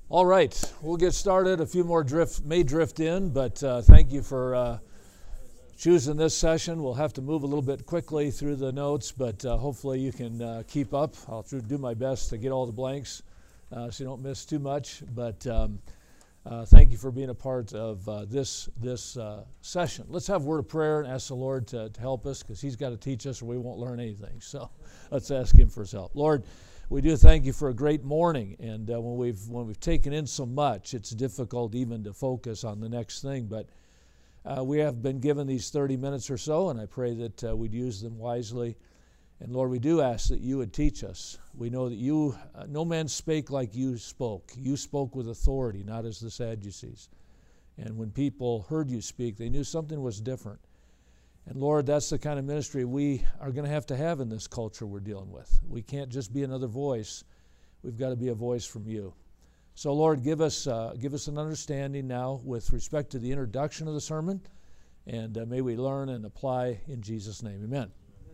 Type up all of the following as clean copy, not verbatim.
All right, we'll get started. A few more may drift in, but thank you for choosing this session. We'll have to move a little bit quickly through the notes, but hopefully you can keep up. I'll do my best to get all the blanks so you don't miss too much. But thank you for being a part of this session. Let's have a word of prayer and ask the Lord to help us, because He's got to teach us or we won't learn anything. So let's ask Him for His help. Lord, we do thank you for a great morning, and when we've taken in so much, it's difficult even to focus on the next thing. But we have been given these 30 minutes or so, and I pray that we'd use them wisely. And Lord, we do ask that you would teach us. We know that you, no man spake like you spoke. You spoke with authority, not as the Sadducees. And when people heard you speak, they knew something was different. And Lord, that's the kind of ministry we are going to have in this culture we're dealing with. We can't just be another voice. We've got to be a voice from you. So Lord, give us an understanding now with respect to the introduction of the sermon, and may we learn and apply in Jesus' name. Amen.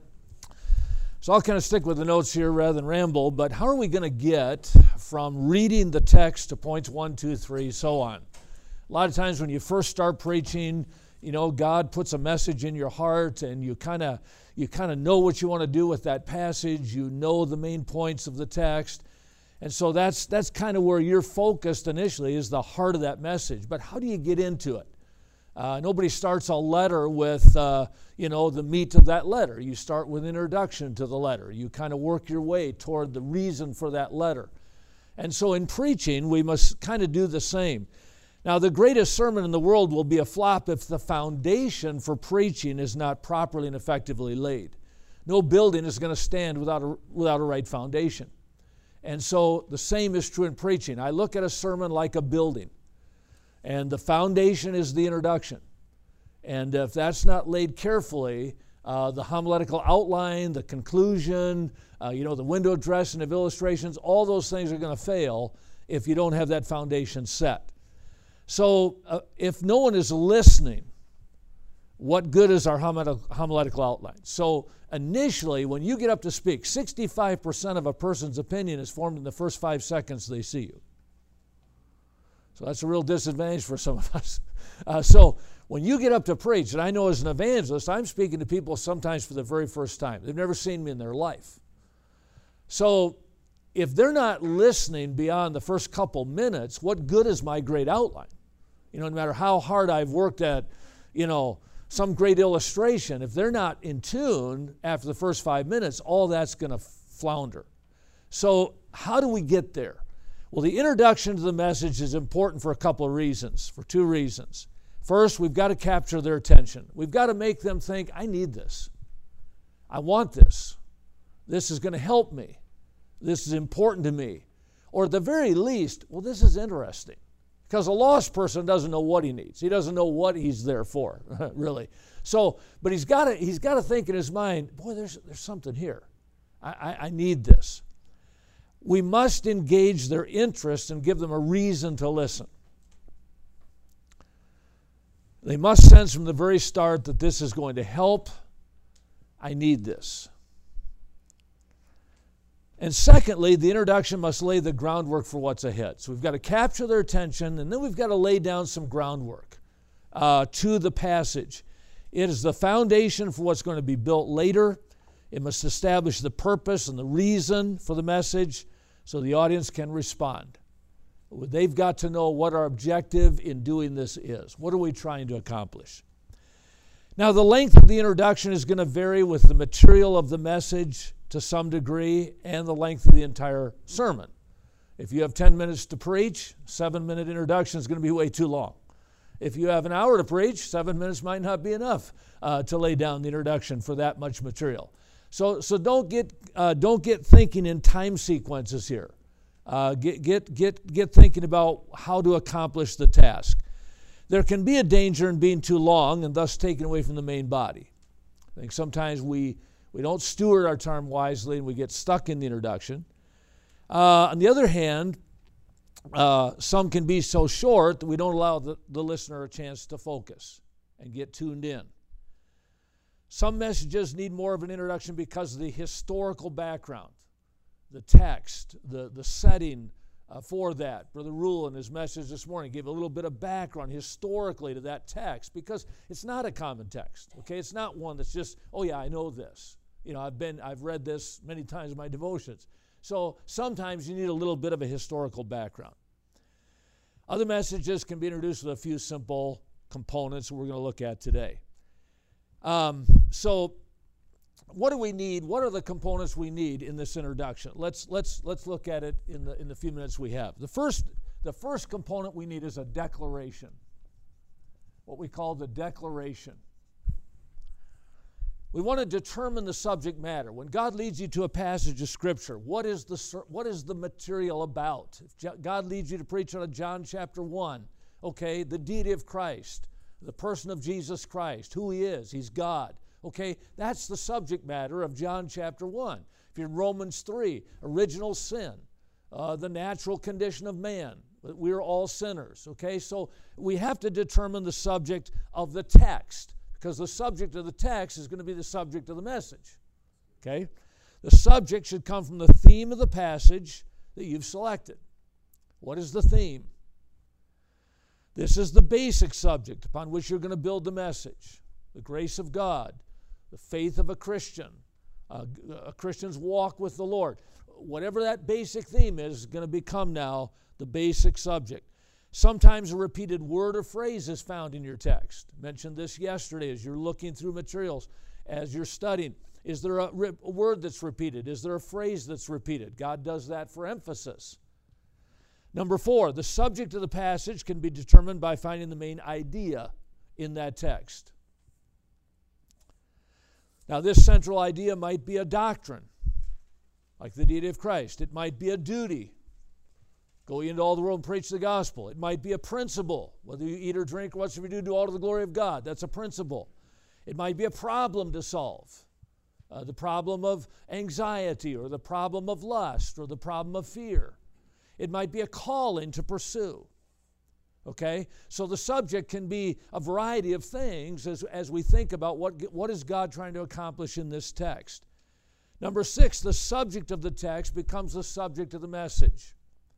So I'll kind of stick with the notes here rather than ramble, but how are we going to get from reading the text to points 1, 2, 3, so on? A lot of times when you first start preaching, you know, God puts a message in your heart, and you kind of know what you want to do with that passage. You know the main points of the text, and so that's kind of where you're focused initially, is the heart of that message. But how do you get into it? Nobody starts a letter with the meat of that letter. You start with an introduction to the letter. You kind of work your way toward the reason for that letter. And so in preaching, we must kind of do the same. Now, the greatest sermon in the world will be a flop if the foundation for preaching is not properly and effectively laid. No building is going to stand without a right foundation. And so the same is true in preaching. I look at a sermon like a building, and the foundation is the introduction. And if that's not laid carefully, the homiletical outline, the conclusion, the window dressing of illustrations, all those things are going to fail if you don't have that foundation set. So if no one is listening, what good is our homiletical outline? So initially, when you get up to speak, 65% of a person's opinion is formed in the first 5 seconds they see you. So that's a real disadvantage for some of us. So when you get up to preach, and I know as an evangelist, I'm speaking to people sometimes for the very first time. They've never seen me in their life. So if they're not listening beyond the first couple minutes, what good is my great outline? No matter how hard I've worked at, some great illustration, if they're not in tune after the first 5 minutes, all that's going to flounder. So how do we get there? Well, the introduction to the message is important for a couple of reasons, for 2 reasons. First, we've got to capture their attention. We've got to make them think, I need this. I want this. This is going to help me. This is important to me. Or at the very least, well, this is interesting. Because a lost person doesn't know what he needs. He doesn't know what he's there for, really. So, but he's got to think in his mind, boy, there's something here. I need this. We must engage their interest and give them a reason to listen. They must sense from the very start that this is going to help. I need this. And secondly, the introduction must lay the groundwork for what's ahead. So we've got to capture their attention, and then we've got to lay down some groundwork to the passage. It is the foundation for what's going to be built later. It must establish the purpose and the reason for the message so the audience can respond. They've got to know what our objective in doing this is. What are we trying to accomplish? Now, the length of the introduction is going to vary with the material of the message to some degree and the length of the entire sermon. If you have 10 minutes to preach, 7-minute introduction is going to be way too long. If you have an hour to preach, 7 minutes might not be enough to lay down the introduction for that much material. So don't get thinking in time sequences here. Get thinking about how to accomplish the task. There can be a danger in being too long and thus taken away from the main body. I think sometimes we don't steward our time wisely and we get stuck in the introduction. On the other hand, some can be so short that we don't allow the listener a chance to focus and get tuned in. Some messages need more of an introduction because of the historical background, the text, the setting for that. Brother Rule in his message this morning gave a little bit of background historically to that text, because it's not a common text. Okay, it's not one that's just, oh yeah, I know this. You know, I've read this many times in my devotions. So sometimes you need a little bit of a historical background. Other messages can be introduced with a few simple components that we're going to look at today. So what do we need? What are the components we need in this introduction? Let's look at it in the few minutes we have. The first component we need is a declaration, what we call the declaration. We want to determine the subject matter. When God leads you to a passage of Scripture, what is the material about? If God leads you to preach on John chapter 1, okay, the deity of Christ, the person of Jesus Christ, who He is, He's God. Okay, that's the subject matter of John chapter 1. If you're in Romans 3, original sin, the natural condition of man, we're all sinners. Okay, so we have to determine the subject of the text, because the subject of the text is going to be the subject of the message. Okay, the subject should come from the theme of the passage that you've selected. What is the theme? This is the basic subject upon which you're going to build the message. The grace of God, the faith of a Christian, a Christian's walk with the Lord. Whatever that basic theme is going to become now the basic subject. Sometimes a repeated word or phrase is found in your text. I mentioned this yesterday as you're looking through materials, as you're studying. Is there a word that's repeated? Is there a phrase that's repeated? God does that for emphasis. Number 4, the subject of the passage can be determined by finding the main idea in that text. Now, this central idea might be a doctrine, like the deity of Christ. It might be a duty. Go into all the world and preach the gospel. It might be a principle. Whether you eat or drink or whatsoever you do all to the glory of God. That's a principle. It might be a problem to solve. The problem of anxiety, or the problem of lust, or the problem of fear. It might be a calling to pursue. Okay? So the subject can be a variety of things as we think about what is God trying to accomplish in this text. Number 6, the subject of the text becomes the subject of the message.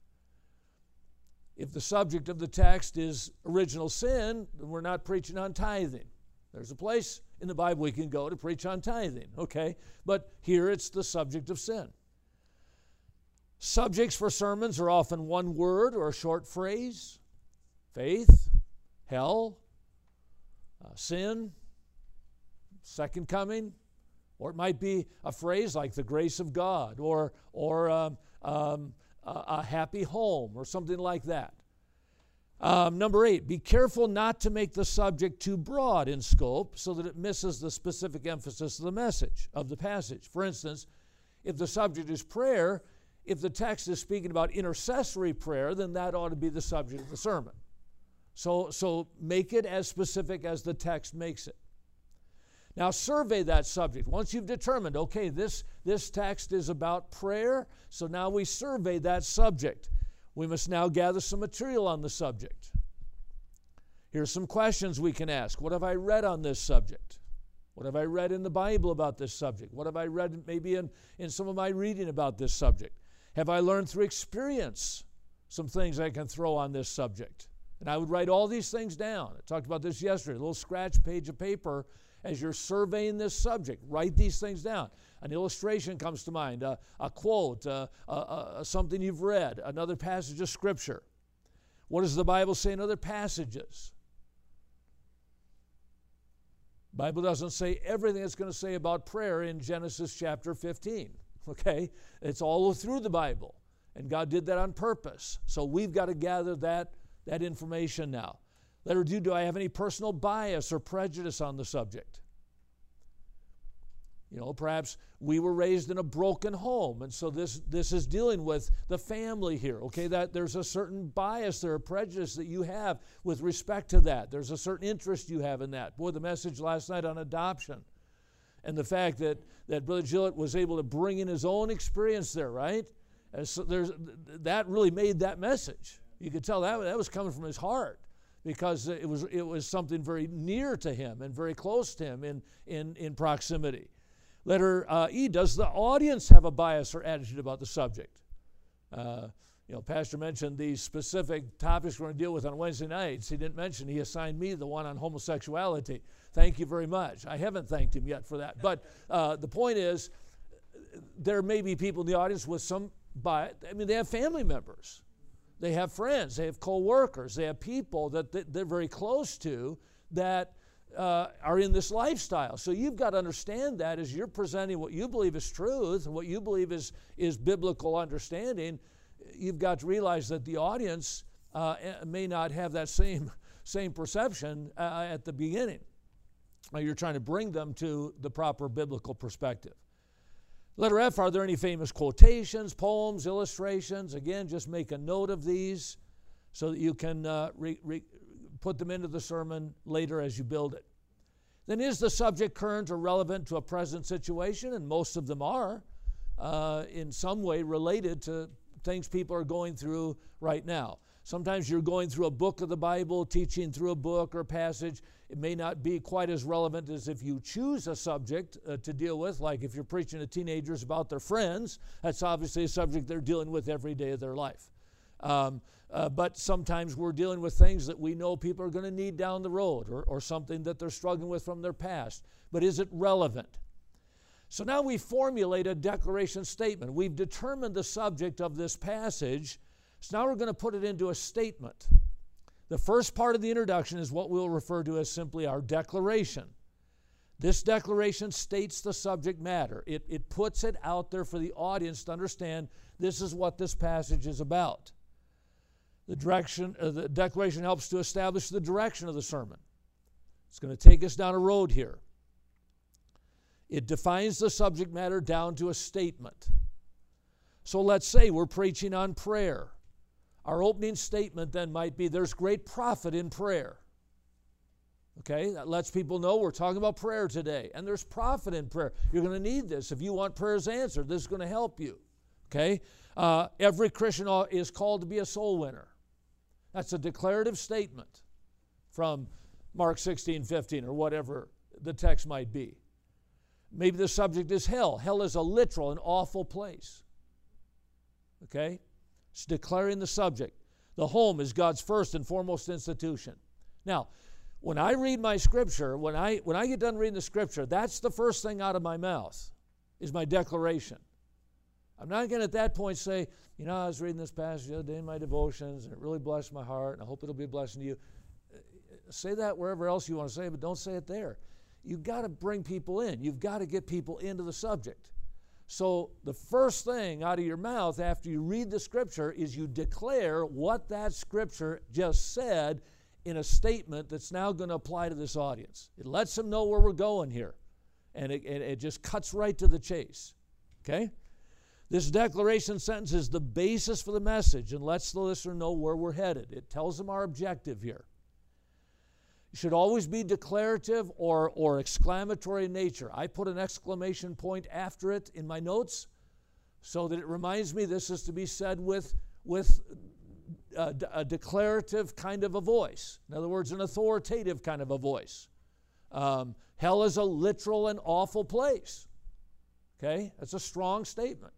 If the subject of the text is original sin, then we're not preaching on tithing. There's a place in the Bible we can go to preach on tithing, okay? But here it's the subject of sin. Subjects for sermons are often one word or a short phrase. Faith, hell, sin, second coming, or it might be a phrase like the grace of God, or a happy home, or something like that. Number 8, be careful not to make the subject too broad in scope so that it misses the specific emphasis of the message, of the passage. For instance, if the subject is prayer, if the text is speaking about intercessory prayer, then that ought to be the subject of the sermon. So make it as specific as the text makes it. Now survey that subject. Once you've determined, okay, this text is about prayer, so now we survey that subject. We must now gather some material on the subject. Here's some questions we can ask. What have I read on this subject? What have I read in the Bible about this subject? What have I read maybe in some of my reading about this subject? Have I learned through experience some things I can throw on this subject? And I would write all these things down. I talked about this yesterday, a little scratch page of paper as you're surveying this subject. Write these things down. An illustration comes to mind, a quote, something you've read, another passage of Scripture. What does the Bible say in other passages? The Bible doesn't say everything it's going to say about prayer in Genesis chapter 15. Okay? It's all through the Bible. And God did that on purpose. So we've got to gather that information now. Letter D, do I have any personal bias or prejudice on the subject? You know, perhaps we were raised in a broken home, and so this is dealing with the family here, okay? That there's a certain bias there, a prejudice that you have with respect to that. There's a certain interest you have in that. Boy, the message last night on adoption and the fact that Brother Gillett was able to bring in his own experience there, right? And so that really made that message. You could tell that was coming from his heart, because it was something very near to him and very close to him in proximity. Letter E, does the audience have a bias or attitude about the subject? Pastor mentioned these specific topics we're going to deal with on Wednesday nights. He didn't mention he assigned me the one on homosexuality. Thank you very much. I haven't thanked him yet for that. But the point is, there may be people in the audience with they have family members. They have friends. They have co-workers. They have people that they're very close to that are in this lifestyle. So you've got to understand that as you're presenting what you believe is truth and what you believe is biblical understanding. You've got to realize that the audience may not have that same perception at the beginning. You're trying to bring them to the proper biblical perspective. Letter F, are there any famous quotations, poems, illustrations? Again, just make a note of these so that you can put them into the sermon later as you build it. Then, is the subject current or relevant to a present situation? And most of them are in some way related to things people are going through right now. Sometimes you're going through a book of the Bible, teaching through a book or a passage. It may not be quite as relevant as if you choose a subject to deal with, like if you're preaching to teenagers about their friends. That's obviously a subject they're dealing with every day of their life. But sometimes we're dealing with things that we know people are going to need down the road, or something that they're struggling with from their past. But is it relevant? So now we formulate a declaration statement. We've determined the subject of this passage. So now we're going to put it into a statement. The first part of the introduction is what we'll refer to as simply our declaration. This declaration states the subject matter. It puts it out there for the audience to understand this is what this passage is about. The declaration helps to establish the direction of the sermon. It's going to take us down a road here. It defines the subject matter down to a statement. So let's say we're preaching on prayer. Our opening statement then might be, there's great profit in prayer. Okay, that lets people know we're talking about prayer today. And there's profit in prayer. You're going to need this. If you want prayers answered, this is going to help you. Okay, every Christian is called to be a soul winner. That's a declarative statement from Mark 16:15 or whatever the text might be. Maybe the subject is hell. Hell is a literal and awful place. Okay? It's declaring the subject. The home is God's first and foremost institution. Now, when I read my scripture, when I get done reading the scripture, that's the first thing out of my mouth, is my declaration. I'm not going to at that point say, I was reading this passage the other day in my devotions, and it really blessed my heart, and I hope it'll be a blessing to you. Say that wherever else you want to say it, but don't say it there. You've got to bring people in. You've got to get people into the subject. So the first thing out of your mouth after you read the scripture is you declare what that scripture just said in a statement that's now going to apply to this audience. It lets them know where we're going here. And it just cuts right to the chase. Okay? This declaration sentence is the basis for the message and lets the listener know where we're headed. It tells them our objective here. It should always be declarative or exclamatory in nature. I put an exclamation point after it in my notes so that it reminds me this is to be said with a declarative kind of a voice. In other words, an authoritative kind of a voice. Hell is a literal and awful place. Okay? That's a strong statement.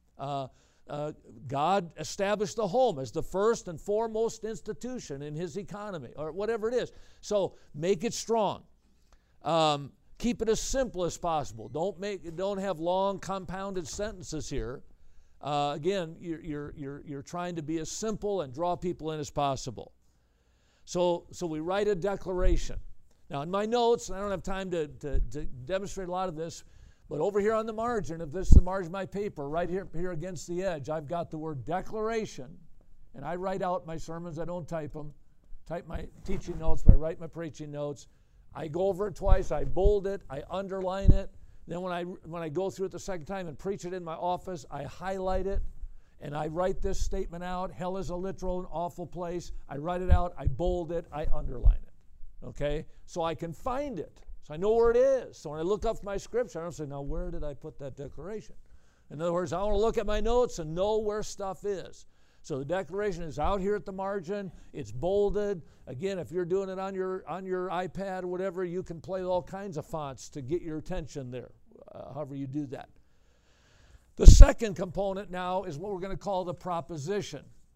God established the home as the first and foremost institution in His economy, or whatever it is. So make it strong. Keep it as simple as possible. Don't have long compounded sentences here. Again, you're trying to be as simple and draw people in as possible. So we write a declaration. Now in my notes, I don't have time to demonstrate a lot of this, but over here on the margin, if this is the margin of my paper, right here against the edge, I've got the word declaration, and I write out my sermons. I don't type them. Type my teaching notes, but I write my preaching notes. I go over it twice. I bold it. I underline it. Then when I go through it the second time and preach it in my office, I highlight it, and I write this statement out. Hell is a literal and awful place. I write it out. I bold it. I underline it. Okay? So I can find it. So I know where it is. So when I look up my scripture, I don't say, now where did I put that declaration? In other words, I want to look at my notes and know where stuff is. So the declaration is out here at the margin. It's bolded. Again, if you're doing it on your iPad or whatever, you can play all kinds of fonts to get your attention there, however you do that. The second component now is what we're going to call the proposition.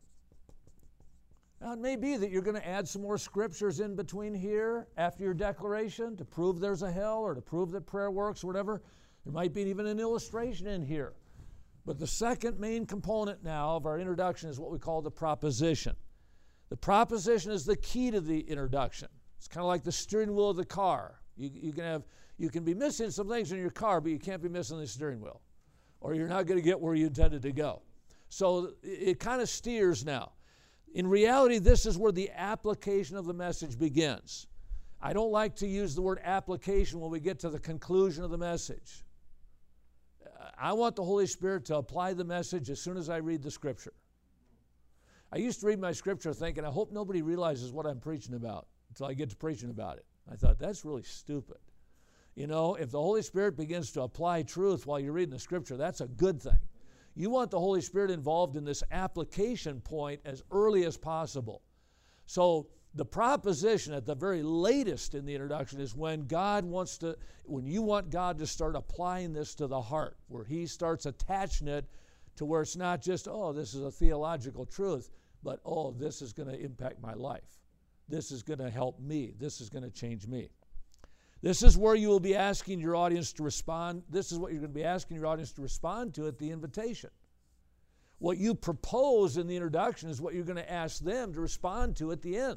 Now, it may be that you're going to add some more scriptures in between here after your declaration to prove there's a hell or to prove that prayer works or whatever. There might be even an illustration in here. But the second main component now of our introduction is what we call the proposition. The proposition is the key to the introduction. It's kind of like the steering wheel of the car. You can be missing some things in your car, but you can't be missing the steering wheel, or you're not going to get where you intended to go. So it kind of steers now. In reality, this is where the application of the message begins. I don't like to use the word application when we get to the conclusion of the message. I want the Holy Spirit to apply the message as soon as I read the Scripture. I used to read my Scripture thinking, I hope nobody realizes what I'm preaching about until I get to preaching about it. I thought, that's really stupid. You know, if the Holy Spirit begins to apply truth while you're reading the Scripture, that's a good thing. You want the Holy Spirit involved in this application point as early as possible. So the proposition at the very latest in the introduction is when you want God to start applying this to the heart, where He starts attaching it to where it's not just, oh, this is a theological truth, but, oh, this is going to impact my life. This is going to help me. This is going to change me. This is where you will be asking your audience to respond. This is what you're going to be asking your audience to respond to at the invitation. What you propose in the introduction is what you're going to ask them to respond to at the end.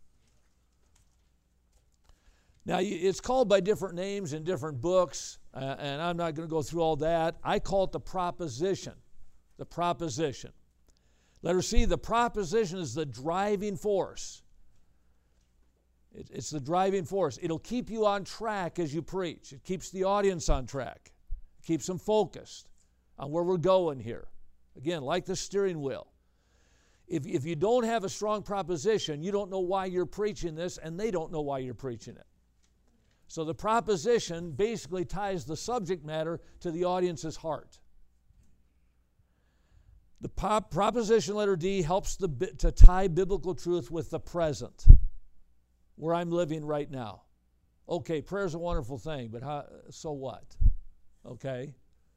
Now, it's called by different names in different books, and I'm not going to go through all that. I call it the proposition. The proposition. Letter C, the proposition is the driving force. It's the driving force. It'll keep you on track as you preach. It keeps the audience on track. It keeps them focused on where we're going here. Again, like the steering wheel. If you don't have a strong proposition, you don't know why you're preaching this, and they don't know why you're preaching it. So the proposition basically ties the subject matter to the audience's heart. The proposition, letter D, helps to tie biblical truth with the present, where I'm living right now. Okay, prayer's a wonderful thing, but so what? Okay.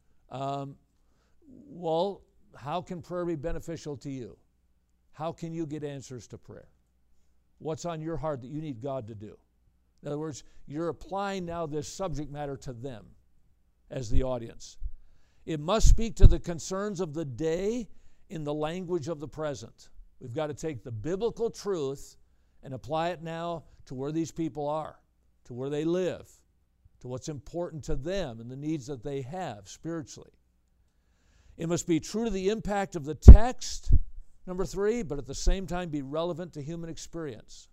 Well, how can prayer be beneficial to you? How can you get answers to prayer? What's on your heart that you need God to do? In other words, you're applying now this subject matter to them as the audience. It must speak to the concerns of the day in the language of the present. We've got to take the biblical truth and apply it now to where these people are, to where they live, to what's important to them and the needs that they have spiritually. It must be true to the impact of the text, number 3, but at the same time be relevant to human experience.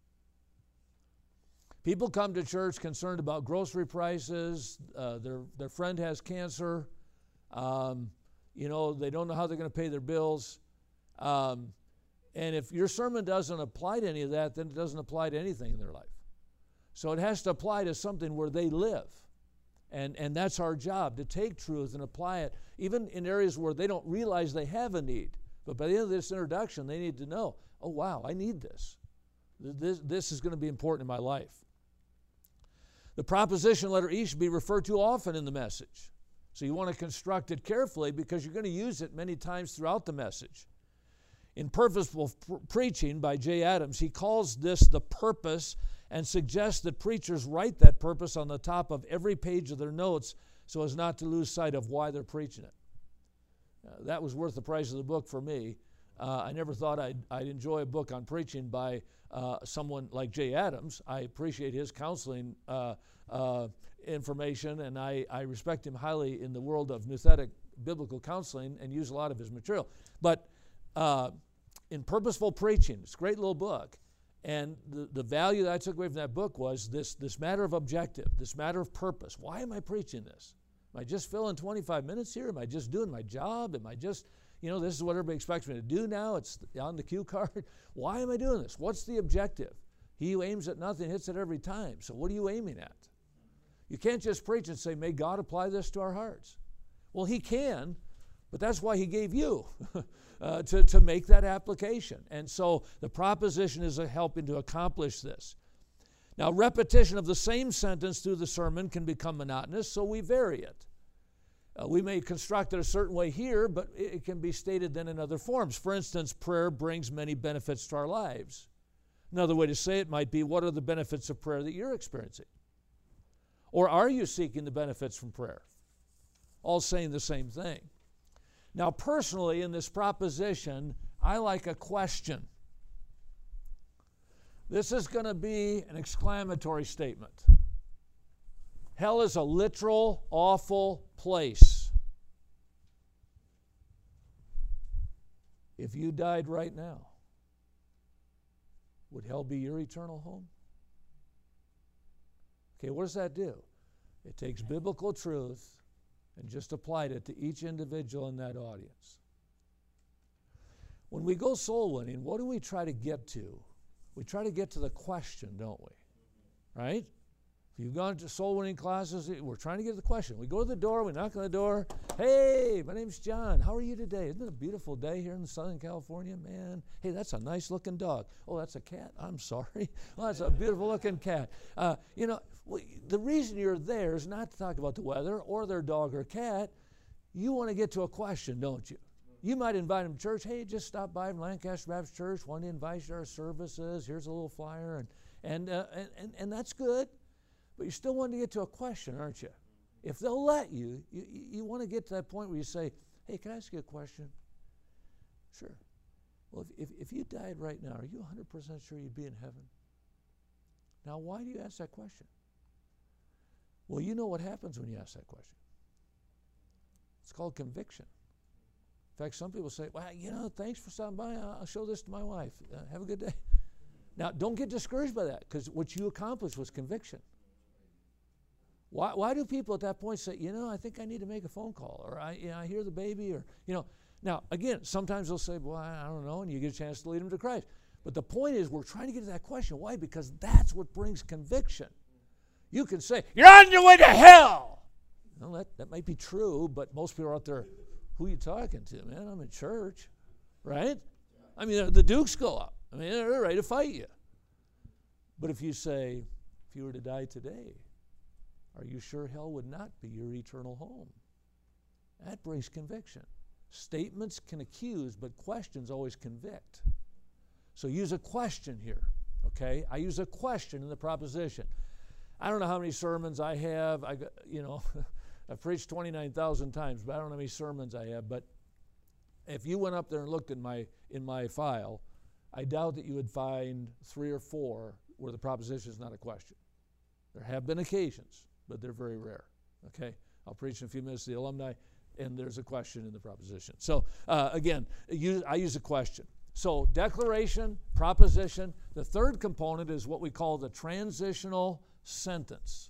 People come to church concerned about grocery prices, their friend has cancer, they don't know how they're going to pay their bills. And if your sermon doesn't apply to any of that, then it doesn't apply to anything in their life. So it has to apply to something where they live. And that's our job, to take truth and apply it, even in areas where they don't realize they have a need. But by the end of this introduction, they need to know, oh, wow, I need this. This is going to be important in my life. The proposition, letter E, should be referred to often in the message. So you want to construct it carefully because you're going to use it many times throughout the message. In Purposeful Preaching by Jay Adams, he calls this the purpose and suggests that preachers write that purpose on the top of every page of their notes so as not to lose sight of why they're preaching it. That was worth the price of the book for me. I never thought I'd enjoy a book on preaching by someone like Jay Adams. I appreciate his counseling information, and I respect him highly in the world of nouthetic biblical counseling and use a lot of his material. But in Purposeful Preaching, it's a great little book, and the value that I took away from that book was this matter of objective, this matter of purpose. Why am I preaching this? Am I just filling 25 minutes here? Am I just doing my job? Am I just, this is what everybody expects me to do now? It's on the cue card. Why am I doing this? What's the objective? He who aims at nothing hits it every time. So what are you aiming at? You can't just preach and say, may God apply this to our hearts. Well, He can, but that's why He gave you, to make that application. And so the proposition is helping to accomplish this. Now, repetition of the same sentence through the sermon can become monotonous, so we vary it. We may construct it a certain way here, but it can be stated then in other forms. For instance, prayer brings many benefits to our lives. Another way to say it might be, what are the benefits of prayer that you're experiencing? Or are you seeking the benefits from prayer? All saying the same thing. Now, personally, in this proposition, I like a question. This is going to be an exclamatory statement. Hell is a literal, awful place. If you died right now, would hell be your eternal home? Okay, what does that do? It takes biblical truth and just applied it to each individual in that audience. When we go soul winning, what do we try to get to? We try to get to the question, don't we? Right? If you've gone to soul winning classes, we're trying to get to the question. We go to the door, we knock on the door. Hey, my name's John. How are you today? Isn't it a beautiful day here in Southern California, man? Hey, that's a nice looking dog. Oh, that's a cat? I'm sorry. Oh, that's a beautiful looking cat. The reason you're there is not to talk about the weather or their dog or cat. You want to get to a question, don't you? You might invite them to church. Hey, just stop by from Lancaster Baptist Church. Want to invite you to our services. Here's a little flyer, and that's good. But you still want to get to a question, aren't you? If they'll let you, you want to get to that point where you say, hey, can I ask you a question? Sure. Well, if you died right now, are you 100% sure you'd be in heaven? Now, why do you ask that question? Well, you know what happens when you ask that question. It's called conviction. In fact, some people say, well, thanks for stopping by. I'll show this to my wife. Have a good day. Now, don't get discouraged by that, because what you accomplished was conviction. Why do people at that point say, I think I need to make a phone call, or I hear the baby, or, Now, again, sometimes they'll say, well, I don't know, and you get a chance to lead them to Christ. But the point is, we're trying to get to that question. Why? Because that's what brings conviction. You can say, you're on your way to hell. Well, that might be true, but most people are out there, who are you talking to, man? I'm in church, right? I mean, the Dukes go up. I mean, they're ready to fight you. But if you say, if you were to die today, are you sure hell would not be your eternal home? That brings conviction. Statements can accuse, but questions always convict. So use a question here, okay? I use a question in the proposition. I don't know how many sermons I have. I've preached 29,000 times, but I don't know how many sermons I have. But if you went up there and looked in my file, I doubt that you would find 3 or 4 where the proposition is not a question. There have been occasions, but they're very rare, okay? I'll preach in a few minutes to the alumni, and there's a question in the proposition. So, again, I use a question. So, declaration, proposition. The third component is what we call the transitional sentence.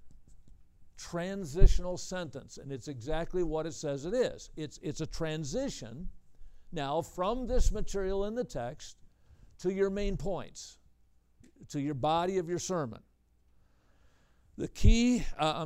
Transitional sentence, and it's exactly what it says it is. It's a transition now from this material in the text to your main points, to your body of your sermon. The key,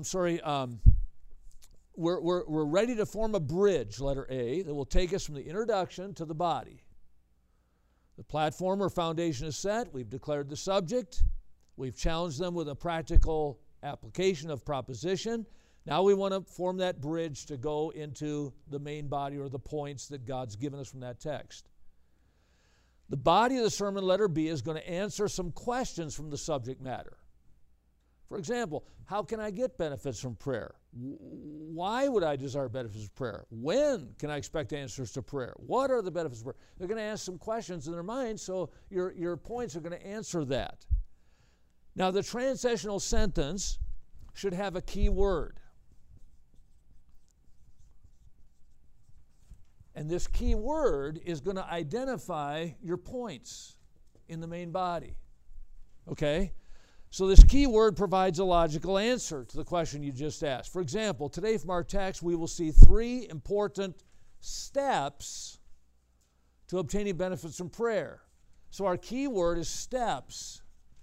we're ready to form a bridge, letter A, that will take us from the introduction to the body. The platform or foundation is set. We've declared the subject. We've challenged them with a practical application of proposition. Now we want to form that bridge to go into the main body or the points that God's given us from that text. The body of the sermon, letter B, is going to answer some questions from the subject matter. For example, how can I get benefits from prayer? Why would I desire benefits of prayer? When can I expect answers to prayer? What are the benefits of prayer? They're going to ask some questions in their mind, so your points are going to answer that. Now, the transitional sentence should have a key word. And this key word is going to identify your points in the main body. Okay? So this key word provides a logical answer to the question you just asked. For example, today from our text, we will see 3 important steps to obtaining benefits from prayer. So our key word is steps.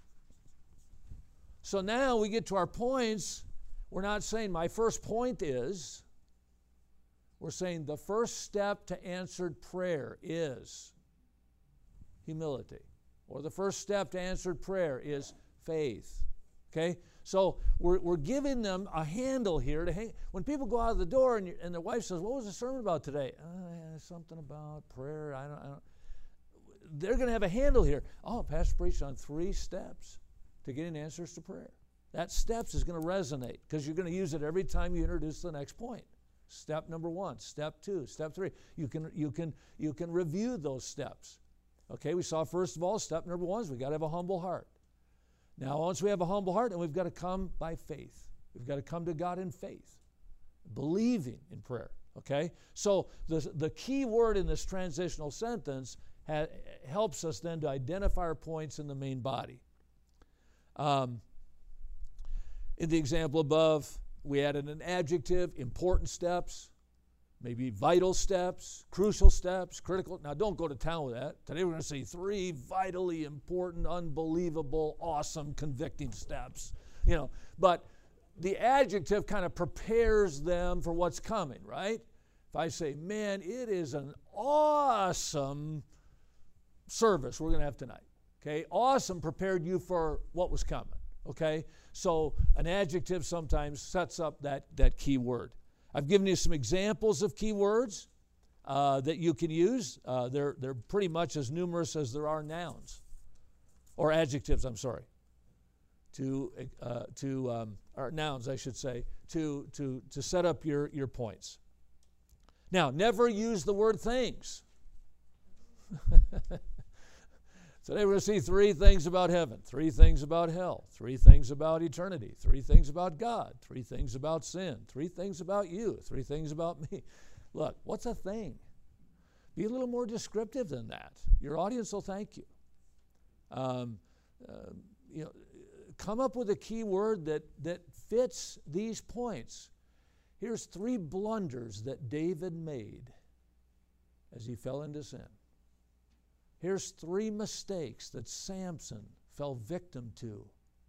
So now we get to our points. We're not saying my first point is. We're saying the first step to answered prayer is humility. Or the first step to answered prayer is faith. Okay? So we're giving them a handle here to hang. When people go out of the door and their wife says, "What was the sermon about today?" Something about prayer. I don't. They're going to have a handle here. Oh, Pastor preached on 3 steps to getting answers to prayer. That steps is going to resonate because you're going to use it every time you introduce the next point. Step number 1, step 2, step 3. You can review those steps. Okay, we saw first of all, step number 1 is we got to have a humble heart. Now, once we have a humble heart, then we've got to come by faith. We've got to come to God in faith, believing in prayer. Okay, so the key word in this transitional sentence helps us then to identify our points in the main body. In the example above, we added an adjective, important steps, maybe vital steps, crucial steps, critical. Now, don't go to town with that. Today we're going to say 3 vitally important, unbelievable, awesome, convicting steps. But the adjective kind of prepares them for what's coming, right? If I say, man, it is an awesome service we're going to have tonight. Okay, awesome prepared you for what was coming. Okay, so an adjective sometimes sets up that key word. I've given you some examples of key words that you can use. They're pretty much as numerous as there are nouns, or adjectives. I'm sorry, or nouns, I should say, to set up your points. Now, never use the word things. Today we're going to see 3 things about heaven, 3 things about hell, 3 things about eternity, 3 things about God, 3 things about sin, 3 things about you, 3 things about me. Look, what's a thing? Be a little more descriptive than that. Your audience will thank you. Come up with a key word that fits these points. Here's 3 blunders that David made as he fell into sin. Here's 3 mistakes that Samson fell victim to.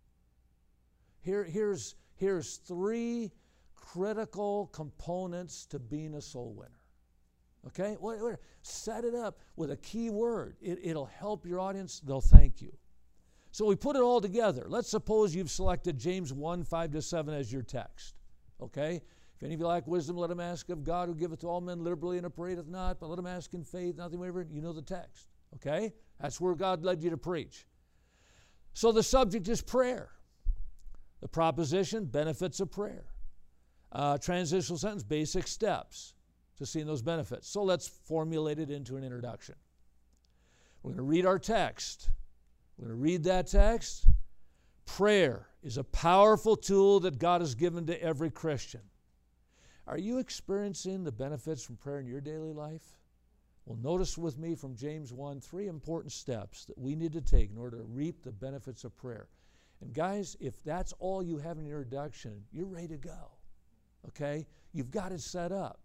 Here's 3 critical components to being a soul winner. Okay? Set it up with a key word. It'll help your audience. They'll thank you. So we put it all together. Let's suppose you've selected James 1, 5-7 as your text. Okay? If any of you lack wisdom, let him ask of God who giveth to all men liberally and upbraideth not, but let him ask in faith, nothing wavering. You know the text. Okay? That's where God led you to preach. So the subject is prayer. The proposition, benefits of prayer. Transitional sentence, basic steps to seeing those benefits. So let's formulate it into an introduction. We're going to read our text. We're going to read that text. Prayer is a powerful tool that God has given to every Christian. Are you experiencing the benefits from prayer in your daily life? Well, notice with me from James 1, 3 important steps that we need to take in order to reap the benefits of prayer. And guys, if that's all you have in your introduction, you're ready to go. Okay? You've got it set up.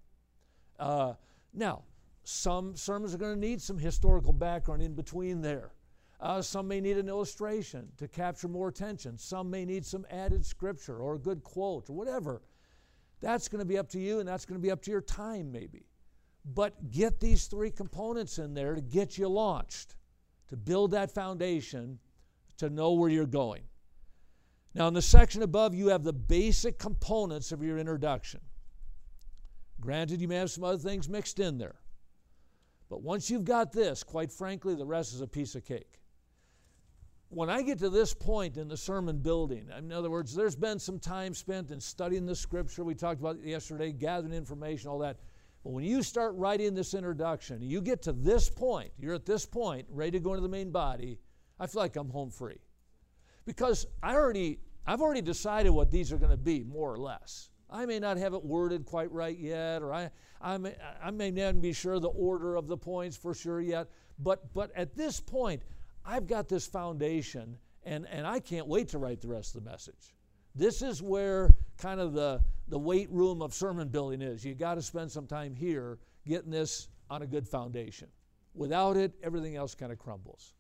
Now, some sermons are going to need some historical background in between there. Some may need an illustration to capture more attention. Some may need some added scripture or a good quote or whatever. That's going to be up to you, and that's going to be up to your time maybe. But get these 3 components in there to get you launched, to build that foundation, to know where you're going. Now, in the section above, you have the basic components of your introduction. Granted, you may have some other things mixed in there. But once you've got this, quite frankly, the rest is a piece of cake. When I get to this point in the sermon building, in other words, there's been some time spent in studying the scripture. We talked about it yesterday, gathering information, all that. But when you start writing this introduction, you get to this point, you're at this point, ready to go into the main body, I feel like I'm home free. Because I've already decided what these are going to be, more or less. I may not have it worded quite right yet, or I may not be sure the order of the points for sure yet, but at this point, I've got this foundation, and I can't wait to write the rest of the message. This is where kind of the weight room of sermon building is. You got to spend some time here getting this on a good foundation. Without it, everything else kind of crumbles.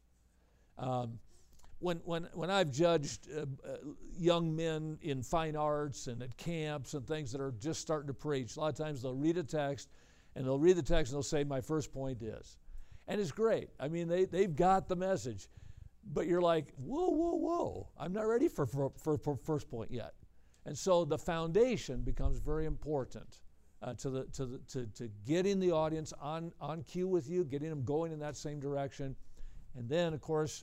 When I've judged young men in fine arts and at camps and things that are just starting to preach, a lot of times they'll read a text, and they'll say, my first point is. And it's great. I mean, they've got the message. but you're like, whoa, whoa, whoa. I'm not ready for first point yet. And so the foundation becomes very important to getting the audience on cue with you, getting them going in that same direction. And then, of course,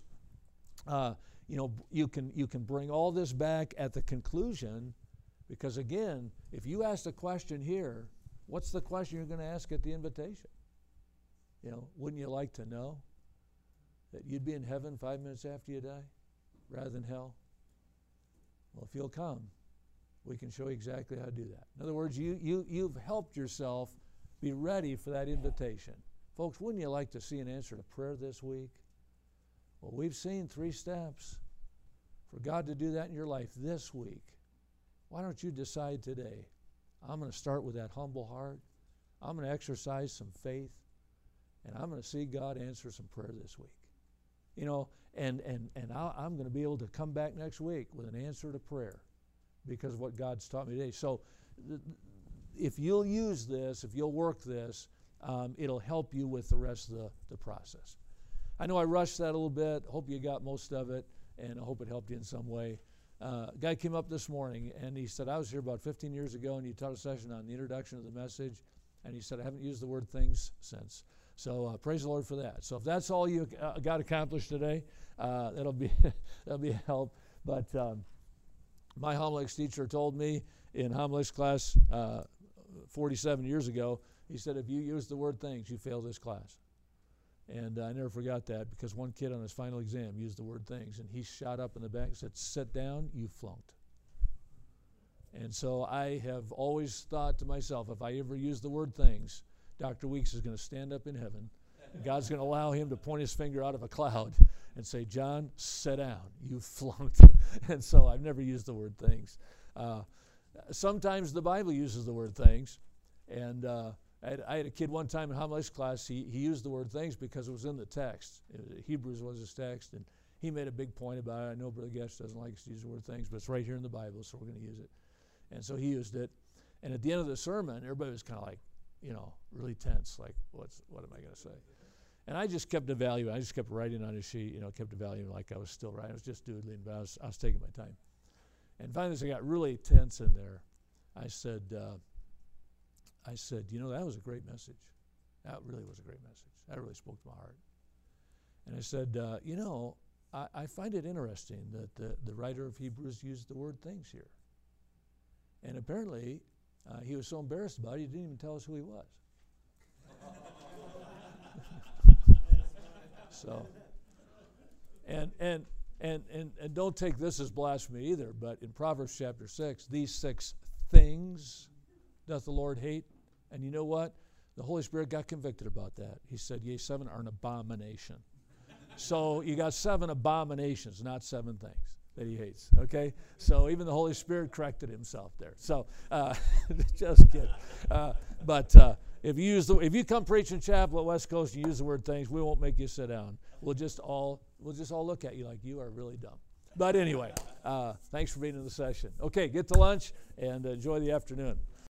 you can bring all this back at the conclusion, because again, if you ask a question here, what's the question you're going to ask at the invitation? Wouldn't you like to know that you'd be in heaven 5 minutes after you die rather than hell? Well, if you'll come, we can show you exactly how to do that. In other words, you've helped yourself be ready for that invitation. Folks, wouldn't you like to see an answer to prayer this week? Well, we've seen 3 steps for God to do that in your life this week. Why don't you decide today, I'm going to start with that humble heart. I'm going to exercise some faith, and I'm going to see God answer some prayer this week. And I'm going to be able to come back next week with an answer to prayer because of what God's taught me today. So if you'll use this, if you'll work this, it'll help you with the rest of the process. I know I rushed that a little bit. Hope you got most of it, and I hope it helped you in some way. A guy came up this morning, and he said, I was here about 15 years ago, and you taught a session on the introduction of the message, and he said, I haven't used the word things since. So praise the Lord for that. So if that's all you got accomplished today, that'll be a help. But my homiletics teacher told me in homiletics class 47 years ago, he said, if you use the word things, you fail this class. And I never forgot that, because one kid on his final exam used the word things, and he shot up in the back and said, sit down, you flunked. And so I have always thought to myself, if I ever use the word things, Dr. Weeks is going to stand up in heaven, and God's going to allow him to point his finger out of a cloud and say, John, sit down, you flunked. And so I've never used the word things. Sometimes the Bible uses the word things, and I had a kid one time in homiletics class, he used the word things because it was in the text. Hebrews was his text, and he made a big point about it. I know Brother Getch doesn't like us to use the word things, but it's right here in the Bible, so we're going to use it. And so he used it. And at the end of the sermon, everybody was kind of like, really tense, like, what am I going to say? And I just kept evaluating. I just kept writing on his sheet, kept evaluating like I was still writing. I was just doodling, but I was taking my time. And finally, as I got really tense in there, I said, that was a great message. That really was a great message. That really spoke to my heart. And I said, I find it interesting that the writer of Hebrews used the word things here. And apparently, he was so embarrassed about it, he didn't even tell us who he was. So, and don't take this as blasphemy either, but in Proverbs chapter 6, these 6 things doth the Lord hate. And you know what? The Holy Spirit got convicted about that. He said, yea, 7 are an abomination. So you got 7 abominations, not 7 things that he hates, okay? So even the Holy Spirit corrected himself there. So just kidding. But if you come preach in chapel at West Coast and you use the word things, we won't make you sit down. We'll just all look at you like you are really dumb. But anyway, thanks for being in the session. Okay, get to lunch and enjoy the afternoon.